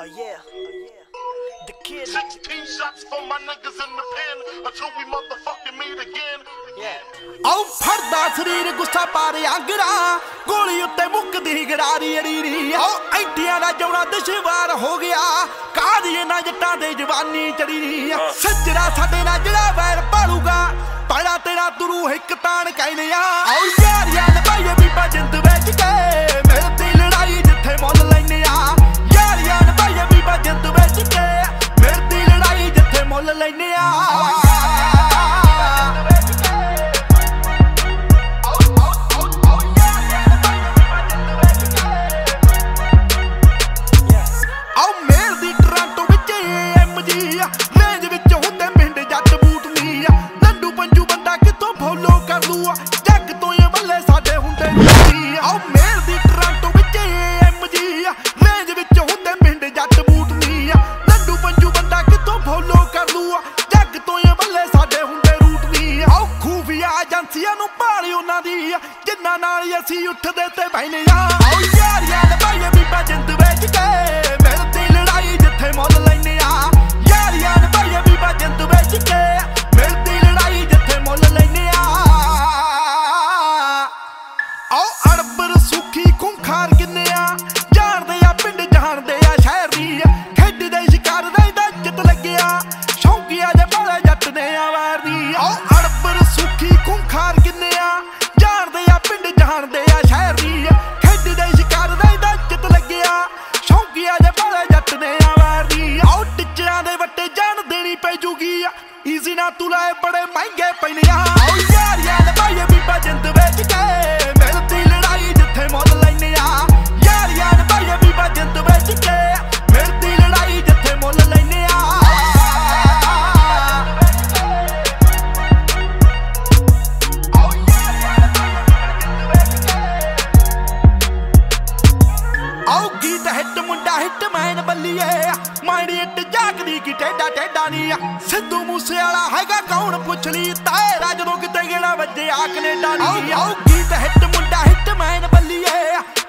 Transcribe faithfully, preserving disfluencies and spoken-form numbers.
Oh yeah, oh yeah. The kid. sixteen shots for my niggas in the pen until we motherfucking meet again. Yeah. ਆਉ ਫੜਦਾ ਸਰੀਰ ਗੁੱਸਾ ਪਾਰੇ ਆਂਗਰਾ ਗੋਲੀ ਉੱਤੇ ਮੁੱਕਦੀ ਗਰਾਰੀ ਅੜੀਰੀ ਆਉ ਐਂਟੀਆਂ ਦਾ ਜੌਣਾ ਦੁਸ਼ਵਾਰ ਹੋ ਗਿਆ ਕਾਹਦੀ ਨਾ ਜੱਟਾਂ ਦੇ ਜਵਾਨੀ ਚੜੀ ਸੱਜਰਾ ਸਾਡੇ ਨਾਲ ਜਿਹੜਾ ਵੈਰ ਪਾਲੂਗਾ ਪਾੜਾ ਤੇਰਾ ਤੁਰੂ ਇੱਕ ਤਾਣ ਕਹਿੰਦੇ ਆ ਆਉ ਯਾਰੀਆਂ ਨਭਾਈਏ ਬੀਬਾ ਜਿੰਦ ਵਿੱਚ ਕੇ ਮੇਰੇ ਦੀ ਲੜਾਈ ਜਿੱਥੇ ਮੁੱਲ ਲੈਨੇ ਆ ਯਾਰੀਆਂ ਨਭਾਈਏ ਬੀਬਾ ਜਿੰਦ ਵਿੱਚ ਕੇ ਮੇਰੇ ਦੀ ਲੜਾਈ ਜਿੱਥੇ ਮੁੱਲ ਲੈਨੇ ਆ ਜੱਗ ਤੋਂ ਇਹ ਬੱਲੇ ਸਾਡੇ ਹੁੰਦੇ ਨਹੀਂ ਆਓ ਮੇਲ ਦੀ ਟਰਾਂਟੋ ਵਿੱਚ ਐਮ ਜੀ ਰੇਂਜ ਵਿੱਚ ਹੁੰਦੇ ਪਿੰਡ ਜੱਟ ਬੂਟ ਨਹੀਂ ਲੱਡੂ ਪੰਜੂ ਬੰਦਾ ਕਿੱਥੋਂ ਫੋਲੋ ਕਰ ਲੂ ਜੱਗ ਤੋਂ ਇਹ ਬੱਲੇ ਸਾਡੇ ਹੁੰਦੇ ਰੂਟ ਨਹੀਂ ਆਓ ਖੂਫੀਆ ਏਜੰਸੀਆਂ ਨੂੰ ਭਾਲੀ ਉਹਨਾਂ ਦੀ ਜਿੰਨਾਂ ਨਾਲ ਅਸੀਂ ਉੱਠਦੇ ਤੇ ਬਹਿਨੇ ਆ ਆਓ ਯਾਰੀਆਂ ਦੇ ਭਾਈਏ ਬੀਬਾ ਜਿੰਦ ਵਿੱਚ ਕੇ ਮੇਰੇ ਦੀ ਲੜਾਈ ਜਿੱਥੇ ਮੁੱਲ ਲੈਨੇ ਆ ਯਾਰੀਆਂ ਦੇ ਭਾਈਏ ਬੀਬਾ ਜਿੰਦ ਵਿੱਚ ਕੇ ਮੇਰੇ ਦੀ ਲੜਾਈ ਜਿੱਥੇ ਮੁੱਲ ਲੈਨੇ ਆ ਆਓ ਅੜਬਰ ਸੁਖੀ ਖੁੰਖਾਰ ਕਿੰਨੇ ਆ ਜਾਣਦੇ ਆ ਪਿੰਡ ਜਾਣਦੇ ਆ ਸ਼ਹਿਰ ਦੀ ਖੇਡਦੇ ਸ਼ਿਕਾਰ ਦਾ ਇੱਜ਼ਤ ਲੱਗਿਆ ਸ਼ੌਂਕੀਆ ਜੇ ਬਾਲੇ ਜੱਟ ਨੇ ਆ ਵਾਰ ਦੀ ਆਓ ਅੜਬਰ ਸੁਖੀ ਖੁੰਖਾਰ ਕਿੰਨੇ ਆ ਜਾਣਦੇ ਆ ਪਿੰਡ ਜਾਣਦੇ ਆ ਸ਼ਹਿਰ ਦੀ ਖੇਡਦੇ ਸ਼ਿਕਾਰ ਦਾ ਇੱਜ਼ਤ ਲੱਗਿਆ ਸ਼ੌਂਕੀਆ ਜੇ ਬਾਲੇ ਜੱਟ ਨੇ ਆ ਵਾਰ ਦੀ ਆਓ ਟਿੱਚਿਆਂ ਦੇ ਵੱਟੇ ਜਾਣ ਦੇਣੀ ਪੈ ਜੂਗੀ ਈਜ਼ੀ ਨਾ ਤੂੰ ਲਾਏ ਬੜੇ ਮਹਿੰਗੇ ਪੈਨੇ ਆ ਆਓ ਯਾਰੀਆਂ ਦੇ ਭਾਈਏ ਬੀਬਾ ਜਿੰਦ ਵਿੱਚ ਕੇ ਜਾਗਦੀ ਕੀ ਟੇਡਾ ਟੇਡਾ ਨੀ ਸਿੱਧੂ ਮੂਸੇ ਵਾਲਾ ਹੈਗਾ ਕੌਣ ਪੁੱਛ ਲਈ ਤਾਏ ਜਦੋਂ ਕਿਤੇ ਗੇੜਾ ਵੱਜਿਆ ਕੈਨੇਡਾ ਨੀ ਆਓ ਗੀਤ ਹਿੱਟ ਮੁੰਡਾ ਹਿੱਟ ਮੈਨ ਬੱਲੀਏ